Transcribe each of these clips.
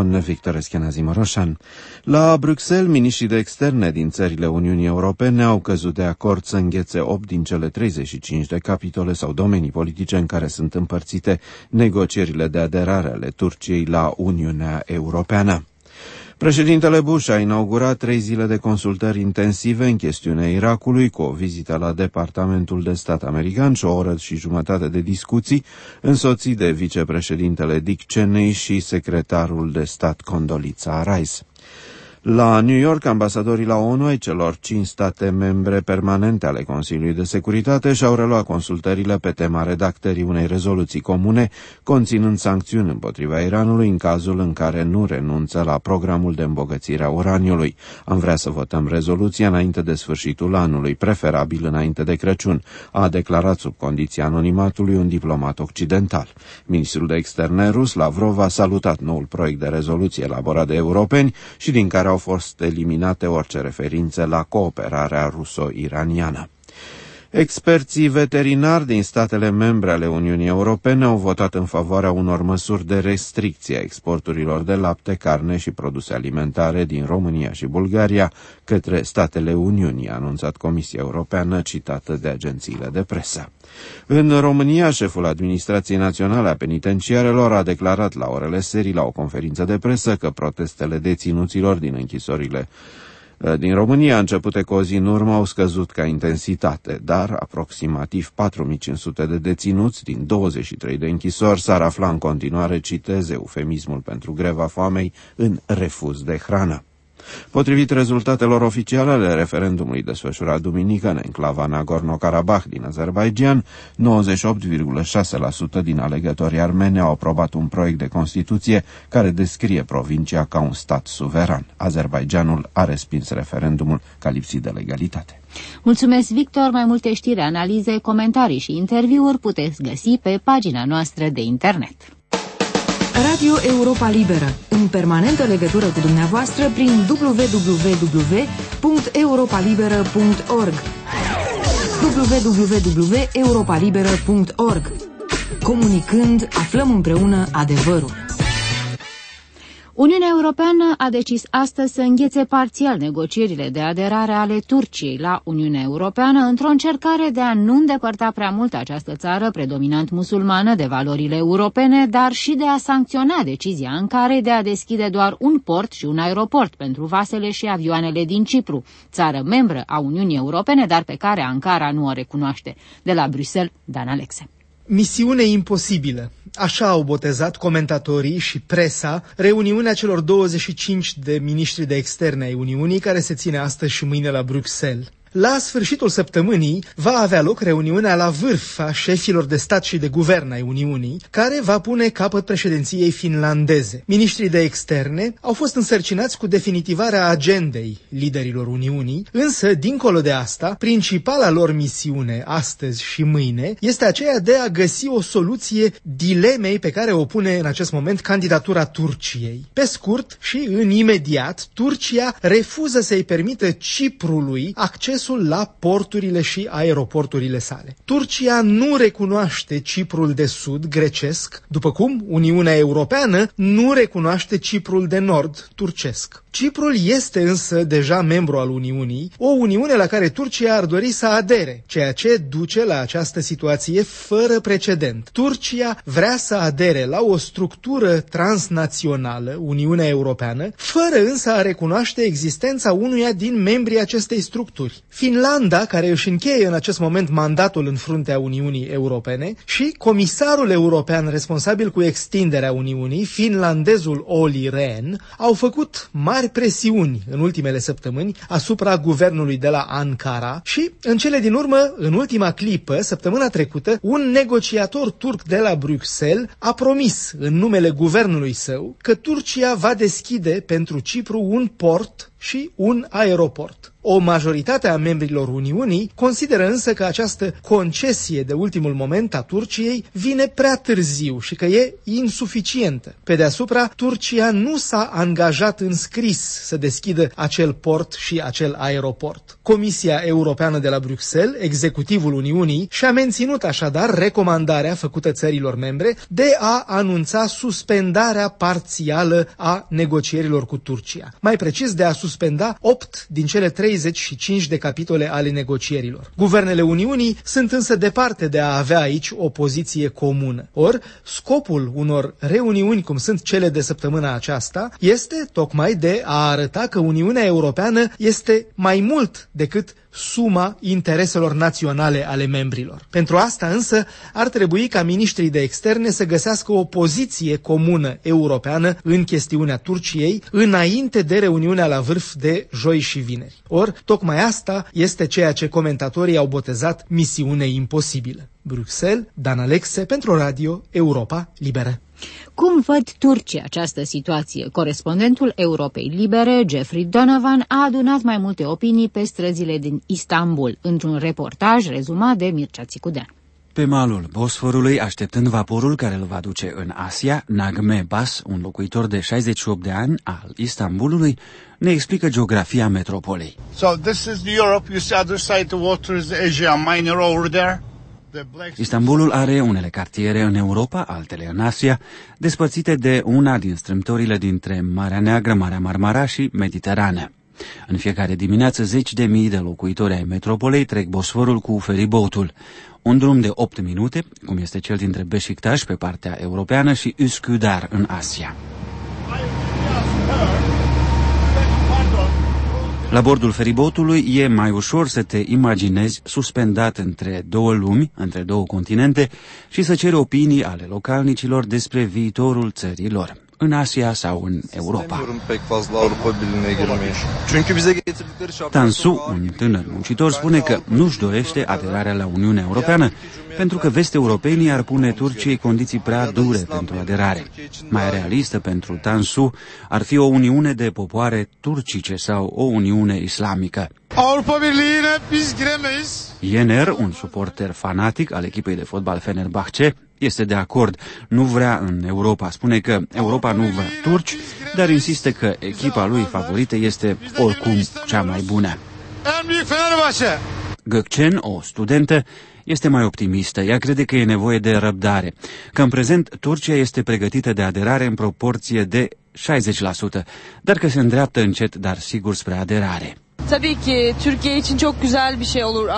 con Victor Eschenazimoroșan. La Bruxelles, miniștrii de externe din țările Uniunii Europene au căzut de acord să înghețe 8 din cele 35 de capitole sau domenii politice în care sunt împărțite negocierile de aderare ale Turciei la Uniunea Europeană. Președintele Bush a inaugurat 3 zile de consultări intensive în chestiunea Irakului, cu o vizită la Departamentul de Stat american și o oră și jumătate de discuții, însoțit de vicepreședintele Dick Cheney și secretarul de stat Condoleezza Rice. La New York, ambasadorii la ONU ai celor 5 state membre permanente ale Consiliului de Securitate și-au reluat consultările pe tema redactării unei rezoluții comune conținând sancțiuni împotriva Iranului în cazul în care nu renunță la programul de îmbogățire a uraniului. Am vrea să votăm rezoluția înainte de sfârșitul anului, preferabil înainte de Crăciun, a declarat sub condiția anonimatului un diplomat occidental. Ministrul de externe rus, Lavrov, a salutat noul proiect de rezoluție elaborat de europeni și din care au fost eliminate orice referințe la cooperarea ruso-iraniană. Experții veterinari din statele membre ale Uniunii Europene au votat în favoarea unor măsuri de restricție a exporturilor de lapte, carne și produse alimentare din România și Bulgaria către statele Uniunii, a anunțat Comisia Europeană, citată de agențiile de presă. În România, șeful Administrației Naționale a Penitenciarelor a declarat la orele serii la o conferință de presă că protestele deținuților din închisorile din România, începute cu o zi în urmă, au scăzut ca intensitate, dar aproximativ 4500 de deținuți din 23 de închisori s-ar afla în continuare, citez eufemismul pentru greva foamei, în refuz de hrană. Potrivit rezultatelor oficiale ale referendumului desfășurat duminică în enclava Nagorno-Karabakh din Azerbaidjan, 98,6% din alegătorii armeni au aprobat un proiect de Constituție care descrie provincia ca un stat suveran. Azerbaidjanul a respins referendumul ca lipsit de legalitate. Mulțumesc, Victor. Mai multe știri, analize, comentarii și interviuri puteți găsi pe pagina noastră de internet. Radio Europa Liberă, în permanentă legătură cu dumneavoastră prin www.europalibera.org www.europalibera.org. Comunicând, aflăm împreună adevărul. Uniunea Europeană a decis astăzi să înghețe parțial negocierile de aderare ale Turciei la Uniunea Europeană într-o încercare de a nu îndepărta prea mult această țară predominant musulmană de valorile europene, dar și de a sancționa decizia Ankarei de a deschide doar un port și un aeroport pentru vasele și avioanele din Cipru, țară membră a Uniunii Europene, dar pe care Ankara nu o recunoaște. De la Bruxelles, Dan Alexe. Misiune imposibilă. Așa au botezat comentatorii și presa reuniunea celor 25 de miniștri de externe ai Uniunii care se ține astăzi și mâine la Bruxelles. La sfârșitul săptămânii va avea loc reuniunea la vârf a șefilor de stat și de guvern ai Uniunii, care va pune capăt președinției finlandeze. Miniștrii de externe au fost însărcinați cu definitivarea agendei liderilor Uniunii, însă, dincolo de asta, principala lor misiune, astăzi și mâine, este aceea de a găsi o soluție dilemei pe care o pune în acest moment candidatura Turciei. Pe scurt și în imediat, Turcia refuză să-i permită Ciprului accesul la porturile și aeroporturile sale. Turcia nu recunoaște Ciprul de Sud grecesc, după cum Uniunea Europeană nu recunoaște Ciprul de Nord turcesc. Ciprul este însă deja membru al Uniunii, o Uniune la care Turcia ar dori să adere, ceea ce duce la această situație fără precedent. Turcia vrea să adere la o structură transnațională, Uniunea Europeană, fără însă a recunoaște existența unuia din membrii acestei structuri. Finlanda, care își încheie în acest moment mandatul în fruntea Uniunii Europene, și comisarul european responsabil cu extinderea Uniunii, finlandezul Olli Rehn, au făcut mari presiuni în ultimele săptămâni asupra guvernului de la Ankara și, în cele din urmă, în ultima clipă, săptămâna trecută, un negociator turc de la Bruxelles a promis în numele guvernului său că Turcia va deschide pentru Cipru un port și un aeroport. O majoritate a membrilor Uniunii consideră însă că această concesie de ultimul moment a Turciei vine prea târziu și că e insuficientă. Pe deasupra, Turcia nu s-a angajat în scris să deschidă acel port și acel aeroport. Comisia Europeană de la Bruxelles, executivul Uniunii, și-a menținut așadar recomandarea făcută țărilor membre de a anunța suspendarea parțială a negocierilor cu Turcia. Mai precis, de a suspenda 8 din cele 35 de capitole ale negocierilor. Guvernele Uniunii sunt însă departe de a avea aici o poziție comună. Or, scopul unor reuniuni, cum sunt cele de săptămâna aceasta, este tocmai de a arăta că Uniunea Europeană este mai mult decât suma intereselor naționale ale membrilor. Pentru asta însă ar trebui ca miniștrii de externe să găsească o poziție comună europeană în chestiunea Turciei înainte de reuniunea la vârf de joi și vineri. Or, tocmai asta este ceea ce comentatorii au botezat misiune imposibilă. Bruxelles, Dan Alexe pentru Radio Europa Liberă. Cum văd turcii această situație? Corespondentul Europei Libere, Jeffrey Donovan, a adunat mai multe opinii pe străzile din Istanbul, într-un reportaj rezumat de Mircea Țicudean. Pe malul Bosforului, așteptând vaporul care îl va duce în Asia, Nagme Bas, un locuitor de 68 de ani al Istanbulului, ne explică geografia metropolei. So this is the Europe, you see other side the water is Asia Minor over there. Istanbulul are unele cartiere în Europa, altele în Asia, despărțite de una din strâmtorile dintre Marea Neagră, Marea Marmara și Mediterană. În fiecare dimineață, 10.000 de locuitori ai metropolei trec Bosforul cu feribotul, un drum de 8 minute, cum este cel dintre Beşiktaş pe partea europeană și Üsküdar în Asia. La bordul feribotului e mai ușor să te imaginezi suspendat între două lumi, între două continente și să ceri opinii ale localnicilor despre viitorul țării lor, în Asia sau în Europa. Tansu, un tânăr muncitor, spune că nu-și dorește aderarea la Uniunea Europeană pentru că vest-europenii ar pune Turciei condiții prea dure pentru aderare. Mai realistă pentru Tansu ar fi o uniune de popoare turcice sau o uniune islamică. Yener, un suporter fanatic al echipei de fotbal Fenerbahce, este de acord, nu vrea în Europa. Spune că Europa nu vrea turci, dar insistă că echipa lui favorită este oricum cea mai bună. Gökçen, o studentă, este mai optimistă. Ea crede că e nevoie de răbdare, că în prezent Turcia este pregătită de aderare în proporție de 60%, dar că se îndreaptă încet, dar sigur spre aderare. Tabii ki Türkiye için çok güzel bir şey olur.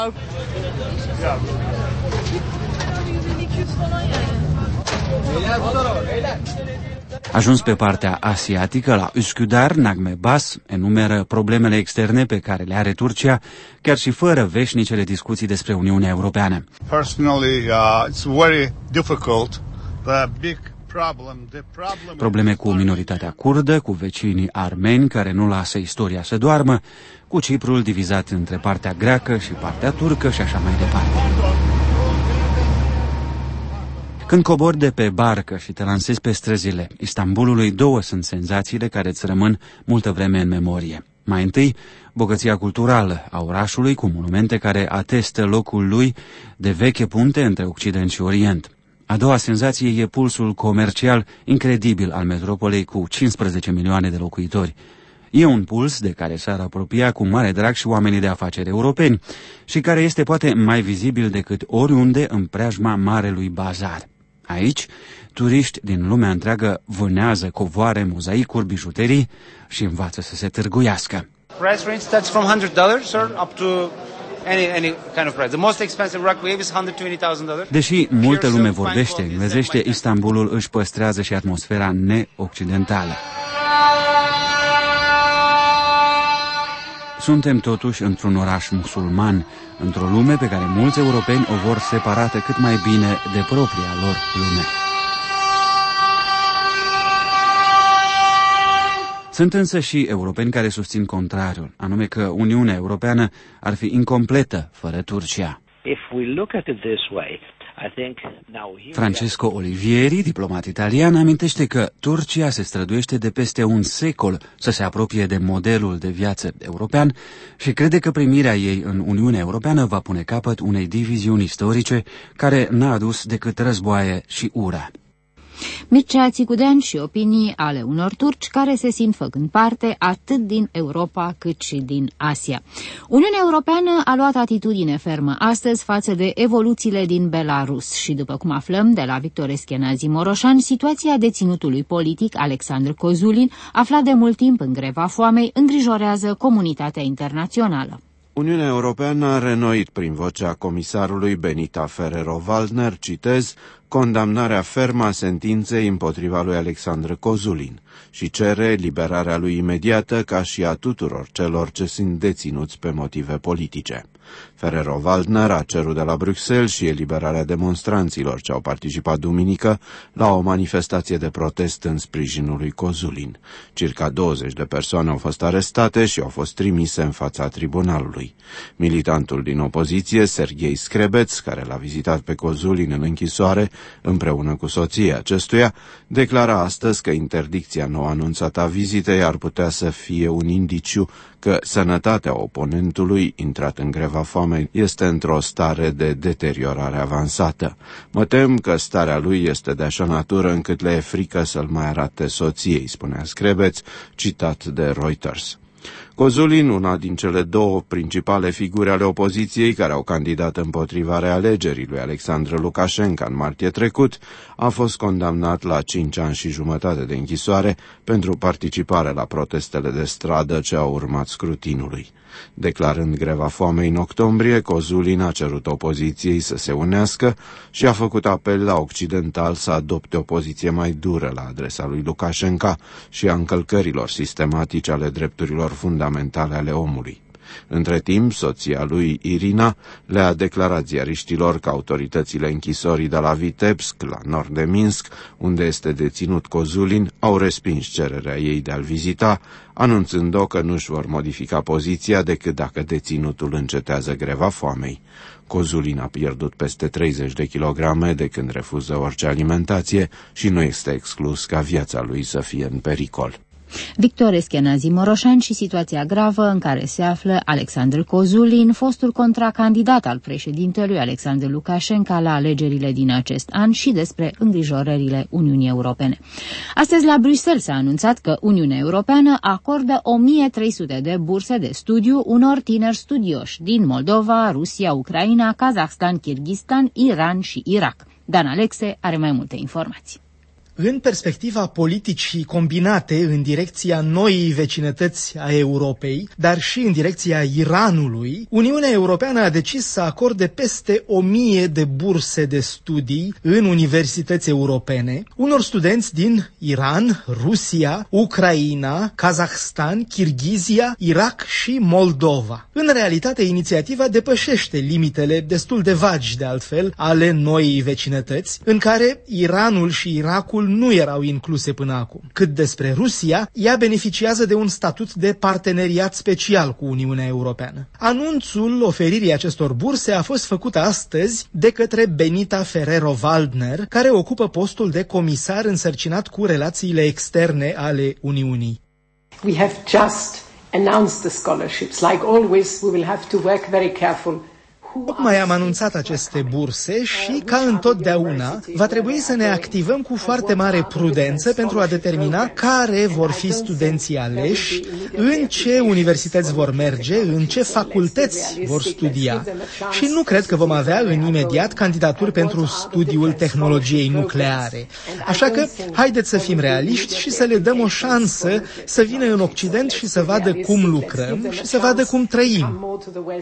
Ajuns pe partea asiatică, la Üsküdar, Nagme Bas enumeră problemele externe pe care le are Turcia, chiar și fără veșnicele discuții despre Uniunea Europeană. Probleme cu minoritatea kurdă, cu vecinii armeni care nu lasă istoria să doarmă, cu Ciprul divizat între partea greacă și partea turcă și așa mai departe. Când cobori de pe barcă și te lansezi pe străzile Istanbulului, două sunt senzațiile care îți rămân multă vreme în memorie. Mai întâi, bogăția culturală a orașului, cu monumente care atestă locul lui de veche punte între Occident și Orient. A doua senzație e pulsul comercial incredibil al metropolei cu 15 milioane de locuitori. E un puls de care s-ar apropia cu mare drag și oamenii de afaceri europeni și care este poate mai vizibil decât oriunde în preajma Marelui Bazar. Aici, turiști din lumea întreagă vânează covoare, mozaicuri, bijuterii și învață să se târguiască. Price range starts from $100, sir, up to any kind of price. The most expensive rock wave is $120,000. Deși multă lume vorbește englezește, Istanbulul își păstrează și atmosfera neoccidentală. Suntem totuși într-un oraș musulman, într-o lume pe care mulți europeni o vor separată cât mai bine de propria lor lume. Sunt însă și europeni care susțin contrariul, anume că Uniunea Europeană ar fi incompletă fără Turcia. If we look at it this way, Francesco Olivieri, diplomat italian, amintește că Turcia se străduiește de peste un secol să se apropie de modelul de viață european și crede că primirea ei în Uniunea Europeană va pune capăt unei diviziuni istorice care n-a adus decât războaie și ură. Mircea Țicudean și opinii ale unor turci care se simt făcând parte atât din Europa cât și din Asia. Uniunea Europeană a luat atitudine fermă astăzi față de evoluțiile din Belarus și, după cum aflăm de la Victor Eschenazi Moroșan, situația deținutului politic Alexandru Kozulin, aflat de mult timp în greva foamei, îngrijorează comunitatea internațională. Uniunea Europeană a reînnoit prin vocea comisarului Benita Ferrero-Waldner, citez, condamnarea fermă a sentinței împotriva lui Alexandru Kozulin și cere liberarea lui imediată ca și a tuturor celor ce sunt deținuți pe motive politice. Ferrero-Waldner a cerut de la Bruxelles și eliberarea demonstranților ce au participat duminică la o manifestație de protest în sprijinul lui Kozulin. Circa 20 de persoane au fost arestate și au fost trimise în fața tribunalului. Militantul din opoziție, Serghei Skrebeț, care l-a vizitat pe Kozulin în închisoare, împreună cu soția acestuia, declara astăzi că interdicția nou anunțată a vizitei ar putea să fie un indiciu că sănătatea oponentului, intrat în greva foamei, este într-o stare de deteriorare avansată. Mă tem că starea lui este de așa natură încât le e frică să-l mai arate soției, spunea Skrebeț, citat de Reuters. Kozulin, una din cele două principale figuri ale opoziției care au candidat împotriva realegerii lui Alexandru Lukashenko în martie trecut, a fost condamnat la 5 ani și jumătate de închisoare pentru participare la protestele de stradă ce au urmat scrutinului. Declarând greva foamei în octombrie, Kozulin a cerut opoziției să se unească și a făcut apel la occidental să adopte o poziție mai dură la adresa lui Lukashenko și a încălcărilor sistematice ale drepturilor fundamentale ale omului. Între timp, soția lui, Irina, le-a declarat ziariștilor că autoritățile închisorii de la Vitebsk, la nord de Minsk, unde este deținut Kozulin, au respins cererea ei de a-l vizita, anunțând-o că nu-și vor modifica poziția decât dacă deținutul încetează greva foamei. Kozulin a pierdut peste 30 de kilograme de când refuză orice alimentație și nu este exclus ca viața lui să fie în pericol. Victor Eschenazi Moroșan și situația gravă în care se află Alexandru Kozulin, fostul contracandidat al președintelui Alexandru Lukashenko la alegerile din acest an și despre îngrijorările Uniunii Europene. Astăzi la Bruxelles s-a anunțat că Uniunea Europeană acordă 1300 de burse de studiu unor tineri studioși din Moldova, Rusia, Ucraina, Kazahstan, Kirghistan, Iran și Irak. Dan Alexe are mai multe informații. În perspectiva politicii combinate în direcția noii vecinătăți a Europei, dar și în direcția Iranului, Uniunea Europeană a decis să acorde peste 1000 de burse de studii în universități europene unor studenți din Iran, Rusia, Ucraina, Kazahstan, Kirghizia, Irak și Moldova. În realitate, inițiativa depășește limitele destul de vagi, de altfel, ale noii vecinătăți, în care Iranul și Irakul nu erau incluse până acum. Cât despre Rusia, ea beneficiază de un statut de parteneriat special cu Uniunea Europeană. Anunțul oferirii acestor burse a fost făcut astăzi de către Benita Ferrero-Waldner, care ocupă postul de comisar însărcinat cu relațiile externe ale Uniunii. We have just announced the scholarships. Like always, we will have to work very careful. Tocmai am anunțat aceste burse și, ca întotdeauna, va trebui să ne activăm cu foarte mare prudență pentru a determina care vor fi studenții aleși, în ce universități vor merge, în ce facultăți vor studia. Și nu cred că vom avea în imediat candidaturi pentru studiul tehnologiei nucleare. Așa că, haideți să fim realiști și să le dăm o șansă să vină în Occident și să vadă cum lucrăm și să vadă cum trăim.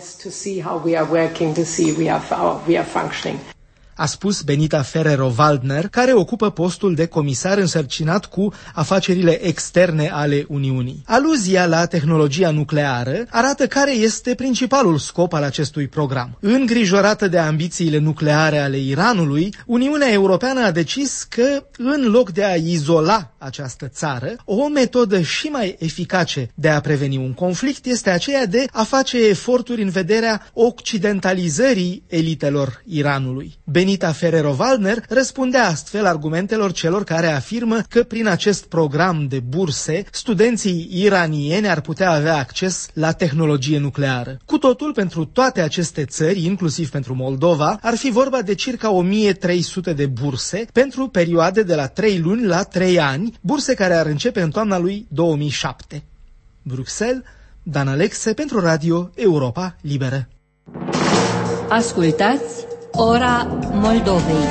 A spus Benita Ferrero-Waldner, care ocupă postul de comisar însărcinat cu afacerile externe ale Uniunii. Aluzia la tehnologia nucleară arată care este principalul scop al acestui program. Îngrijorată de ambițiile nucleare ale Iranului, Uniunea Europeană a decis că, în loc de a izola această țară, o metodă și mai eficace de a preveni un conflict este aceea de a face eforturi în vederea occidentalizării elitelor Iranului. Benita Ferrero-Waldner răspundea astfel argumentelor celor care afirmă că prin acest program de burse, studenții iranieni ar putea avea acces la tehnologie nucleară. Cu totul, pentru toate aceste țări, inclusiv pentru Moldova, ar fi vorba de circa 1300 de burse pentru perioade de la 3 luni la 3 ani, burse care ar începe în toamna lui 2007. Bruxelles, Dan Alexe pentru Radio Europa Liberă. Ascultați Ora Moldovei.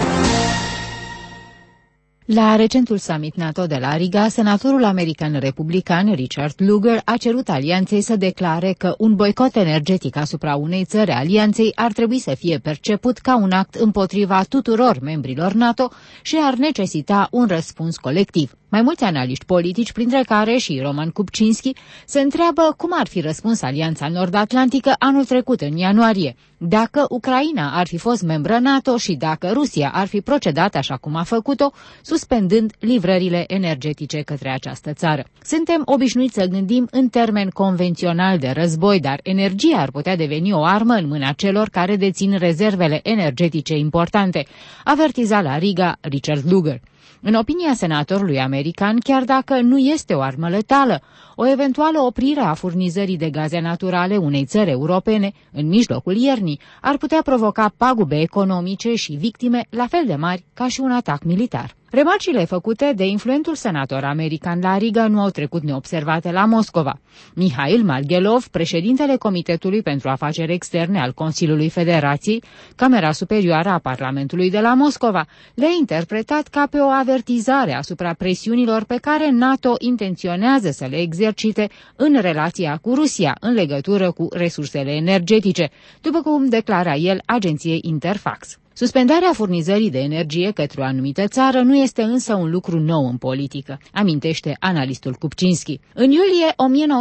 La recentul summit NATO de la Riga, senatorul american republican Richard Lugar a cerut alianței să declare că un boicot energetic asupra unei țări alianței ar trebui să fie perceput ca un act împotriva tuturor membrilor NATO și ar necesita un răspuns colectiv. Mai mulți analiști politici, printre care și Roman Kupczynski, se întreabă cum ar fi răspuns Alianța Nord-Atlantică anul trecut, în ianuarie, dacă Ucraina ar fi fost membră NATO și dacă Rusia ar fi procedat așa cum a făcut-o, suspendând livrările energetice către această țară. Suntem obișnuiți să gândim în termen convențional de război, dar energia ar putea deveni o armă în mâna celor care dețin rezervele energetice importante, avertiza la Riga Richard Lugar. În opinia senatorului american, chiar dacă nu este o armă letală, o eventuală oprire a furnizării de gaze naturale unei țări europene în mijlocul iernii ar putea provoca pagube economice și victime la fel de mari ca și un atac militar. Remarcile făcute de influentul senator american la Riga nu au trecut neobservate la Moscova. Mihail Margelov, președintele Comitetului pentru Afaceri Externe al Consiliului Federației, Camera Superioară a Parlamentului de la Moscova, le-a interpretat ca pe o avertizare asupra presiunilor pe care NATO intenționează să le exercite în relația cu Rusia în legătură cu resursele energetice, după cum declara el agenției Interfax. Suspendarea furnizării de energie către o anumită țară nu este însă un lucru nou în politică, amintește analistul Kupczynski. În iulie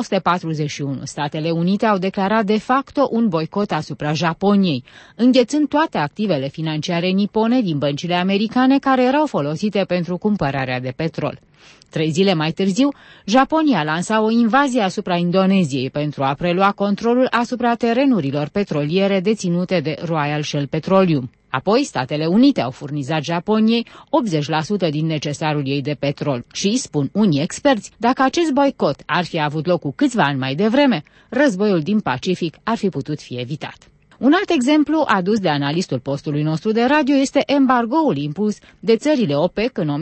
1941, Statele Unite au declarat de facto un boicot asupra Japoniei, înghețând toate activele financiare nipone din băncile americane care erau folosite pentru cumpărarea de petrol. 3 zile mai târziu, Japonia lansa o invazie asupra Indoneziei pentru a prelua controlul asupra terenurilor petroliere deținute de Royal Shell Petroleum. Apoi, Statele Unite au furnizat Japoniei 80% din necesarul ei de petrol și, spun unii experți, dacă acest boicot ar fi avut loc cu câțiva ani mai devreme, războiul din Pacific ar fi putut fi evitat. Un alt exemplu adus de analistul postului nostru de radio este embargoul impus de țările OPEC în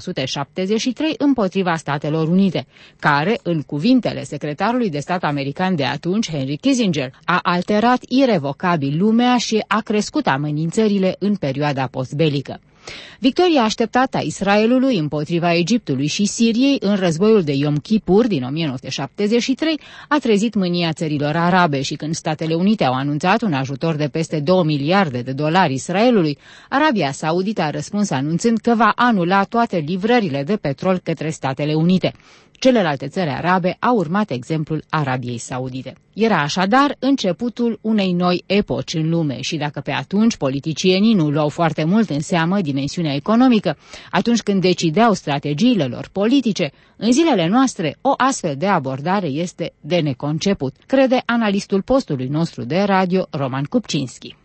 1973 împotriva Statelor Unite, care, în cuvintele secretarului de stat american de atunci, Henry Kissinger, a alterat irevocabil lumea și a crescut amenințările în perioada postbelică. Victoria așteptată a Israelului împotriva Egiptului și Siriei în războiul de Yom Kippur din 1973 a trezit mânia țărilor arabe și când Statele Unite au anunțat un ajutor de peste 2 miliarde de dolari Israelului, Arabia Saudită a răspuns anunțând că va anula toate livrările de petrol către Statele Unite. Celelalte țări arabe au urmat exemplul Arabiei Saudite. Era așadar începutul unei noi epoci în lume și dacă pe atunci politicienii nu luau foarte mult în seamă dimensiunea economică, atunci când decideau strategiile lor politice, în zilele noastre o astfel de abordare este de neconceput, crede analistul postului nostru de radio Roman Kupczynski.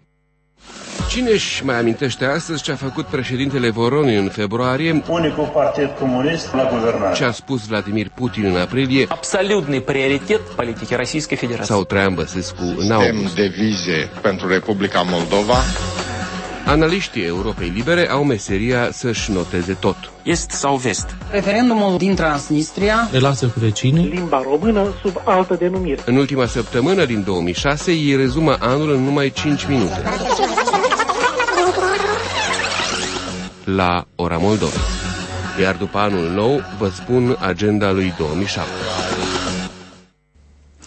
Cine își mai amintește astăzi ce a făcut președintele Voronin în februarie, unicul partid comunist la guvernare, ce a spus Vladimir Putin în aprilie, absolutный prioritet politicii Российской Federații, sau Traian Băsescu în august. de vize pentru Republica Moldova. Analiștii Europei Libere au meseria să-și noteze tot. Est sau vest. Referendumul din Transnistria. Relația cu vecinii. Limba română sub altă denumire. În ultima săptămână din 2006, ei rezumă anul în numai 5 minute. La Ora Moldovei. Iar după anul nou, vă spun agenda lui 2007.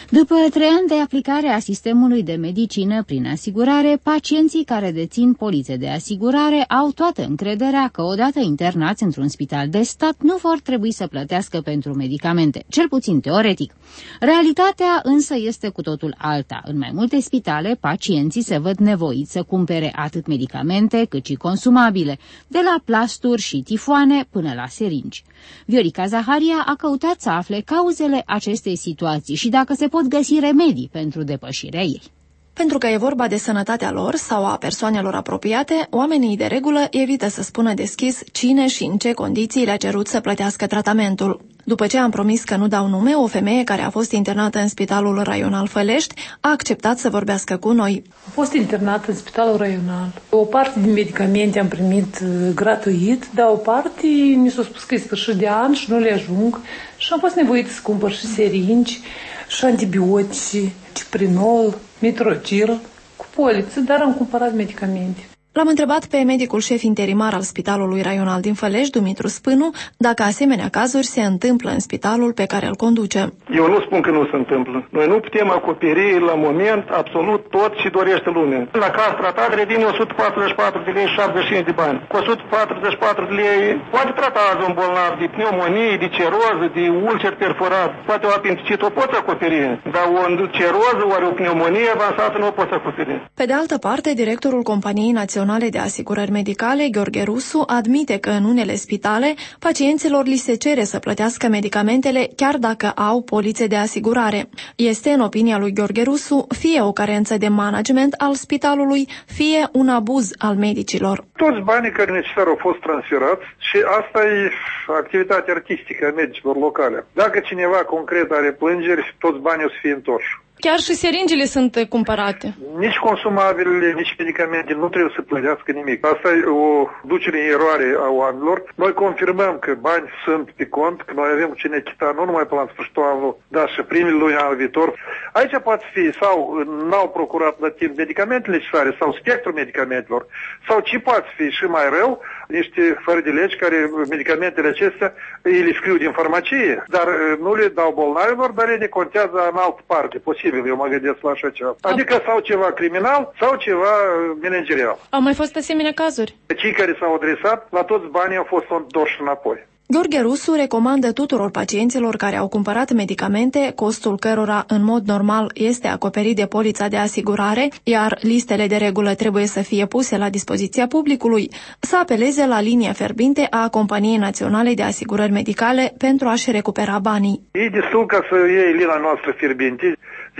După 3 ani de aplicare a sistemului de medicină prin asigurare, pacienții care dețin polițe de asigurare au toată încrederea că odată internați într-un spital de stat nu vor trebui să plătească pentru medicamente, cel puțin teoretic. Realitatea însă este cu totul alta. În mai multe spitale, pacienții se văd nevoiți să cumpere atât medicamente cât și consumabile, de la plasturi și tifoane până la seringi. Viorica Zaharia a căutat să afle cauzele acestei situații și dacă se pot găsi remedii pentru depășirea ei. Pentru că e vorba de sănătatea lor sau a persoanelor apropiate, oamenii de regulă evită să spună deschis cine și în ce condiții le-a cerut să plătească tratamentul. După ce am promis că nu dau nume, o femeie care a fost internată în Spitalul Raional Fălești a acceptat să vorbească cu noi. Am fost internată în Spitalul Raional. O parte din medicamente am primit gratuit, dar o parte mi s-a spus că e sfârșit de an și nu le ajung și am fost nevoită să cumpăr și seringi, și antibiotici, ciprinol, mitrocil, cu poliță, dar am cumpărat medicamente. L-am întrebat pe medicul șef interimar al Spitalului Raional din Fălești, Dumitru Spânu, dacă asemenea cazuri se întâmplă în spitalul pe care îl conduce. Eu nu spun că nu se întâmplă. Noi nu putem acoperi la moment absolut tot ce dorește lumea. La caz tratat revine 144 de lei și 75 de bani. Cu 144 de lei poate trata azi un bolnav de pneumonie, de ceroză, de ulcer perforat. Poate o apendicit o poți acoperi, dar o ceroză ori o pneumonie avansată nu o poți acoperi. Pe de altă parte, directorul Companiei Naționale de Asigurări Medicale, Gheorghe Rusu, admite că în unele spitale pacienților li se cere să plătească medicamentele chiar dacă au polițe de asigurare. Este, în opinia lui Gheorghe Rusu, fie o carență de management al spitalului, fie un abuz al medicilor. Toți banii care necesar au fost transferați și asta e activitatea artistică a medicilor locale. Dacă cineva concret are plângeri, toți banii o să fie întorși. Chiar și seringile sunt cumpărate. Nici consumabilele, nici medicamente nu trebuie să plătească nimic. Asta e o ducere în eroare a oamenilor. Noi confirmăm că bani sunt pe cont, că noi avem ce ne chita nu numai până la sfârșitul anului, dar și primele luni anul viitor. Aici poate fi sau n-au procurat la timp medicamentele necesare sau spectrul medicamentelor, sau ce poate fi și mai rău, niște fără de legi care medicamentele acestea îi le scriu din farmacie, dar nu le dau bolnavilor, dar le decontează în altă parte, posibil, eu mă gândesc la așa ceva. Adică sau ceva criminal sau ceva managerial. Au mai fost asemenea cazuri? Cei care s-au adresat, la toți banii au fost întorși înapoi. Gheorghe Rusu recomandă tuturor pacienților care au cumpărat medicamente, costul cărora în mod normal este acoperit de polița de asigurare, iar listele de regulă trebuie să fie puse la dispoziția publicului, să apeleze la linia fierbinte a Companiei Naționale de Asigurări Medicale pentru a-și recupera banii. E destul ca să iei linia noastră fierbinte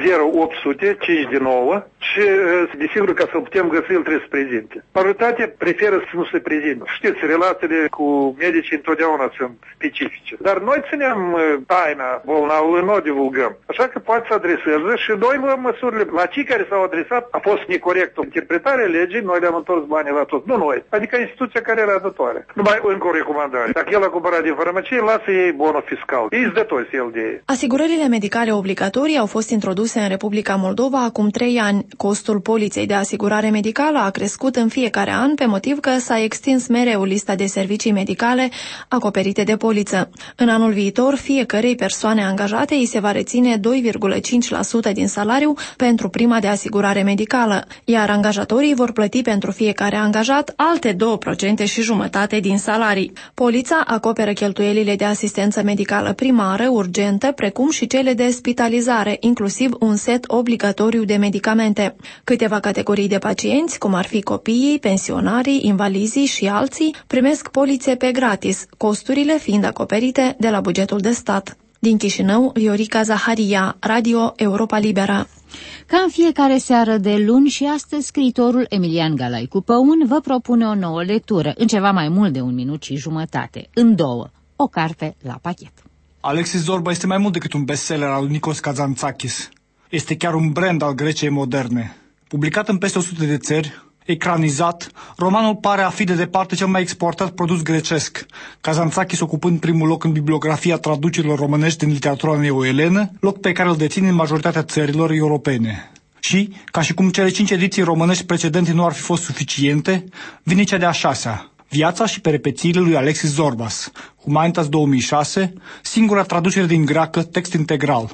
0800 5 și desigur ca să putem găsi, el trebuie să prezinte. Majoritatea preferă să nu se prezinte. Știți, relațiile cu medicii întotdeauna sunt specifice. Dar noi ținem taina bolnavului, nu o divulgăm. Așa că poate să adreseze și noi luăm măsurile. La cei care s-au adresat a fost necorect o interpretare a legii, noi le-am întors banii la tot. Nu noi, adică instituția care era dătoare. Numai încă o recomandare. Dacă el a cumpărat din farmacie, lasă ei bonul fiscal. Ei îți dători el de ei. Asigurările medicale obligatorii au fost introduse în Republica Moldova acum 3 ani. Costul poliței de asigurare medicală a crescut în fiecare an pe motiv că s-a extins mereu lista de servicii medicale acoperite de poliță. În anul viitor, fiecărei persoane angajate îi se va reține 2,5% din salariu pentru prima de asigurare medicală, iar angajatorii vor plăti pentru fiecare angajat alte 2,5% din salarii. Polița acoperă cheltuielile de asistență medicală primară, urgentă, precum și cele de spitalizare, inclusiv un set obligatoriu de medicamente. Câteva categorii de pacienți, cum ar fi copiii, pensionarii, invalizii și alții, primesc polițe pe gratis, costurile fiind acoperite de la bugetul de stat. Din Chișinău, Viorica Zaharia, Radio Europa Liberă. Ca în fiecare seară de luni și astăzi, scriitorul Emilian Galaicu Păun vă propune o nouă lectură, în ceva mai mult de 1 minut și jumătate, în 2, o carte la pachet. Alexis Zorba este mai mult decât un bestseller al lui Nikos Kazantzakis. Este chiar un brand al Greciei moderne. Publicat în peste 100 de țări, ecranizat, romanul pare a fi de departe cel mai exportat produs grecesc, Kazantzakis ocupând primul loc în bibliografia traducerilor românești din literatura neo-elenă, loc pe care îl deține în majoritatea țărilor europene. Și, ca și cum cele 5 ediții românești precedente nu ar fi fost suficiente, vine cea de-a 6-a, Viața și peripețiile lui Alexis Zorbas, Humanitas 2006, singura traducere din greacă, text integral.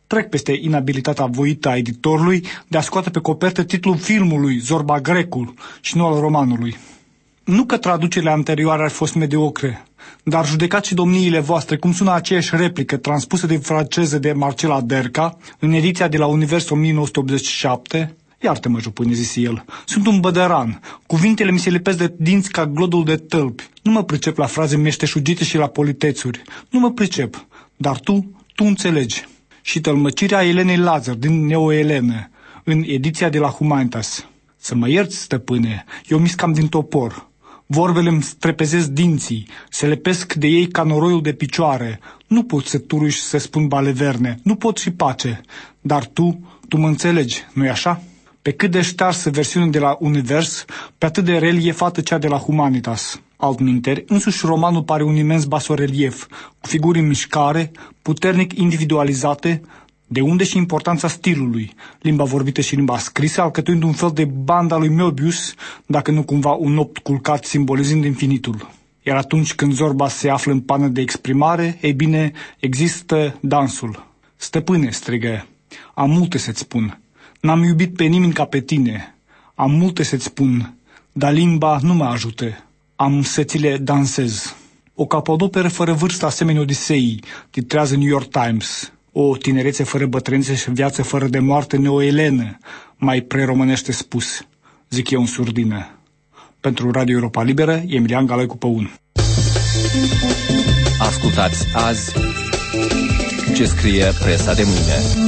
Trec peste inabilitatea voită a editorului de a scoate pe copertă titlul filmului Zorba Grecul și nu al romanului. Nu că traducerile anterioare ar fi fost mediocre, dar judecați și domniile voastre cum sună aceeași replică transpusă din franceză de Marcela Derca în ediția de la Univers 1987. Iartă-mă, jupâne, zise el, sunt un bădăran, cuvintele mi se lipesc de dinți ca glodul de tălpi, nu mă pricep la fraze meșteșugite și la politețuri, nu mă pricep, dar tu înțelegi. Și tălmăcirea Elenei Lazar din Neo-Elenă, în ediția de la Humanitas. Să mă ierți, stăpâne, eu miscam din topor. Vorbele îmi strepezesc dinții, se lepesc de ei ca noroiul de picioare. Nu pot să turui și să spun baleverne, nu pot și pace. Dar tu mă înțelegi, nu-i așa? Pe cât de ștarsă versiunea de la Univers, pe atât de reliefată cea de la Humanitas. Altminteri, însuși romanul pare un imens basorelief, cu figuri în mișcare, puternic individualizate, de unde și importanța stilului, limba vorbită și limba scrisă, alcătuind un fel de banda lui Möbius, dacă nu cumva un opt culcat simbolizând infinitul. Iar atunci când Zorba se află în pană de exprimare, ei bine, există dansul. Stăpâne, strigă, am multe să-ți spun. N-am iubit pe nimeni ca pe tine. Am multe să-ți spun, dar limba nu mă ajută. Am să ți le dansez. O capodoperă fără vârstă asemenea Odiseii, titrează New York Times. O tinerețe fără bătrânețe și viață fără de moarte neo-elenă, mai preromânește spus, zic eu în surdină. Pentru Radio Europa Liberă, Emilian Galăicu Păun. Ascultați azi ce scrie presa de mâine.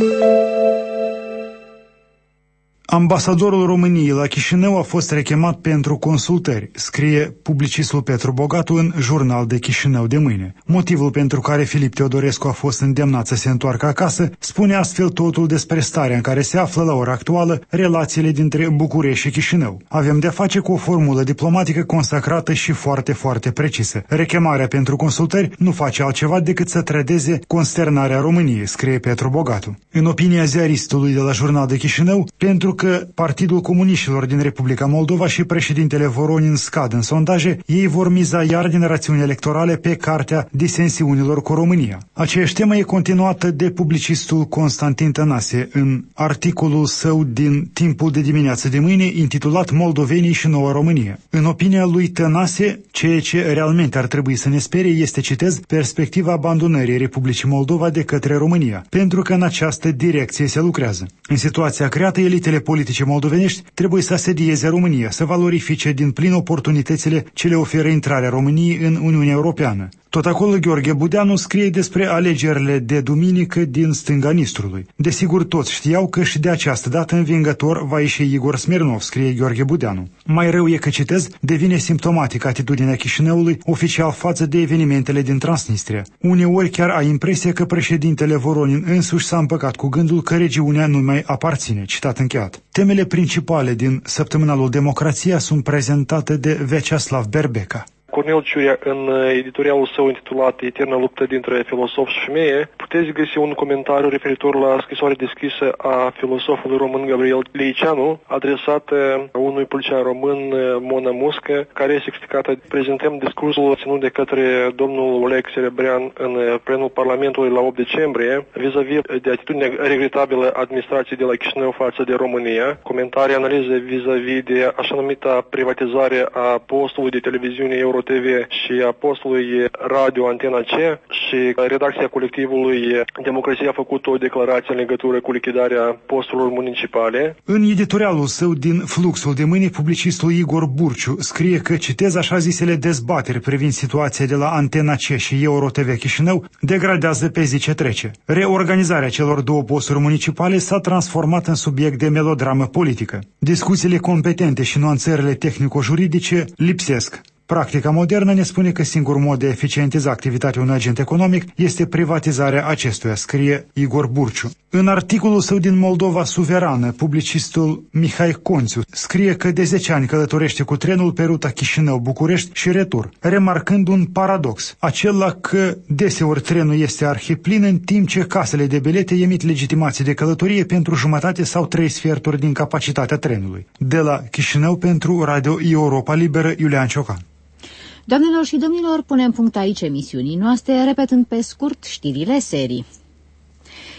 Ambasadorul României la Chișinău a fost rechemat pentru consultări, scrie publicistul Petru Bogatu în Jurnal de Chișinău de mâine. Motivul pentru care Filip Teodorescu a fost îndemnat să se întoarcă acasă spune astfel totul despre starea în care se află la ora actuală relațiile dintre București și Chișinău. Avem de-a face cu o formulă diplomatică consacrată și foarte, foarte precisă. Rechemarea pentru consultări nu face altceva decât să trădeze consternarea României, scrie Petru Bogatu. În opinia ziaristului de la Jurnal de Chișinău, pentru că Partidul Comuniștilor din Republica Moldova și președintele Voronin scad în sondaje, ei vor miza iar din rațiuni electorale pe cartea disensiunilor cu România. Aceeași temă e continuată de publicistul Constantin Tănase în articolul său din Timpul de dimineață de mâine, intitulat Moldovenii și Noua Românie. În opinia lui Tănase, ceea ce realmente ar trebui să ne sperie este, citez, perspectiva abandonării Republicii Moldova de către România, pentru că în această direcție se lucrează. În situația creată, elitele politice moldovenești trebuie să asedieze România, să valorifice din plin oportunitățile ce le oferă intrarea României în Uniunea Europeană. Tot acolo Gheorghe Budeanu scrie despre alegerile de duminică din stânga Nistrului. Desigur, toți știau că și de această dată învingător va ieși Igor Smirnov, scrie Gheorghe Budeanu. Mai rău e că, citez, devine simptomatică atitudinea Chișinăului oficial față de evenimentele din Transnistria. Uneori chiar ai impresia că președintele Voronin însuși s-a împăcat cu gândul că regiunea nu mai aparține. Citat încheiat. Temele principale din săptămânalul Democrația sunt prezentate de Vyacheslav Berbeca. Cornel Ciurea, în editorialul său intitulat Eterna luptă dintre filosof și femeie, puteți găsi un comentariu referitor la scrisoare deschisă a filosofului român Gabriel Leicianu, adresată unui politician român, Mona Muscă, care este explicată. Prezentăm discursul ținut de către domnul Oleg Serebrean în plenul Parlamentului la 8 decembrie, vis-a-vis de atitudinea regretabilă administrației de la Chișinău față de România, comentarii, analize vis-a-vis de așa numita privatizare a postului de televiziune Euro TV și a postului Radio Antena C și redacția colectivului Democrația a făcut o declarație în legătură cu lichidarea posturilor municipale. În editorialul său din Fluxul de mâine, publicistul Igor Burciu scrie că, citez, așa zisele dezbateri privind situația de la Antena C și Euro TV Chișinău degradează pe zi ce trece. Reorganizarea celor două posturi municipale s-a transformat în subiect de melodramă politică. Discuțiile competente și nuanțările tehnico-juridice lipsesc. Practica modernă ne spune că singurul mod de a eficientiza activitatea unui agent economic este privatizarea acestuia, scrie Igor Burciu. În articolul său din Moldova Suverană, publicistul Mihai Conțiu scrie că de 10 ani călătorește cu trenul pe ruta Chișinău-București și retur, remarcând un paradox, acela că deseori trenul este arhiplin, în timp ce casele de bilete emit legitimații de călătorie pentru jumătate sau 3/4 din capacitatea trenului. De la Chișinău pentru Radio Europa Liberă, Iulian Ciocan. Doamnelor și domnilor, punem punct aici emisiunii noastre, repetând pe scurt știrile serii.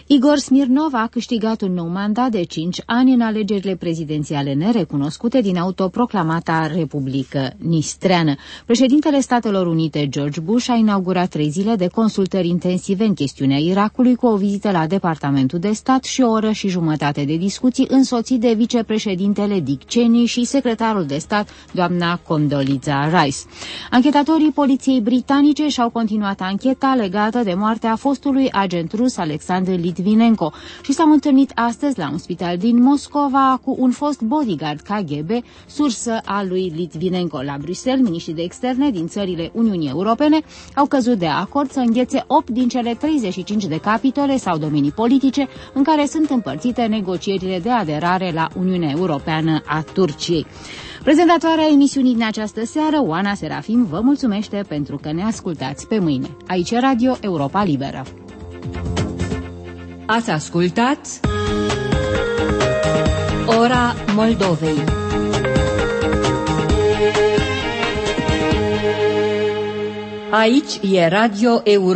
Igor Smirnov a câștigat un nou mandat de 5 ani în alegerile prezidențiale nerecunoscute din autoproclamata Republică Nistreană. Președintele Statelor Unite, George Bush, a inaugurat 3 zile de consultări intensive în chestiunea Irakului, cu o vizită la Departamentul de Stat și o oră și jumătate de discuții, însoțit de vicepreședintele Dick Cheney și secretarul de stat, doamna Condoleezza Rice. Anchetatorii poliției britanice și-au continuat ancheta legată de moartea fostului agent rus Alexander Litvinenko și s-au întâlnit astăzi la un spital din Moscova cu un fost bodyguard KGB, sursă a lui Litvinenko. La Bruxelles, miniștrii de externe din țările Uniunii Europene au căzut de acord să înghețe 8 din cele 35 de capitole sau domenii politice în care sunt împărțite negocierile de aderare la Uniunea Europeană a Turciei. Prezentatoarea emisiunii din această seară, Oana Serafim, vă mulțumește pentru că ne ascultați pe mâine. Aici e Radio Europa Liberă. Ați ascultat Ora Moldovei. Aici e Radio Europa.